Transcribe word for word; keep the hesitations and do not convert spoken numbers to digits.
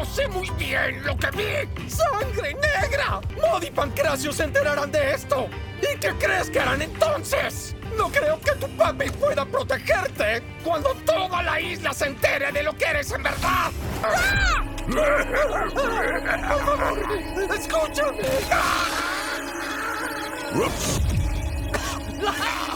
sé muy bien lo que vi. ¡Sangre negra! Mod y Pancracio se enterarán de esto. ¿Y qué crees que harán entonces? No creo que tu papi pueda protegerte cuando toda la isla se entere de lo que eres en verdad. ¡Ah! ¡Por favor! ¡Escúchame! ¡Ah!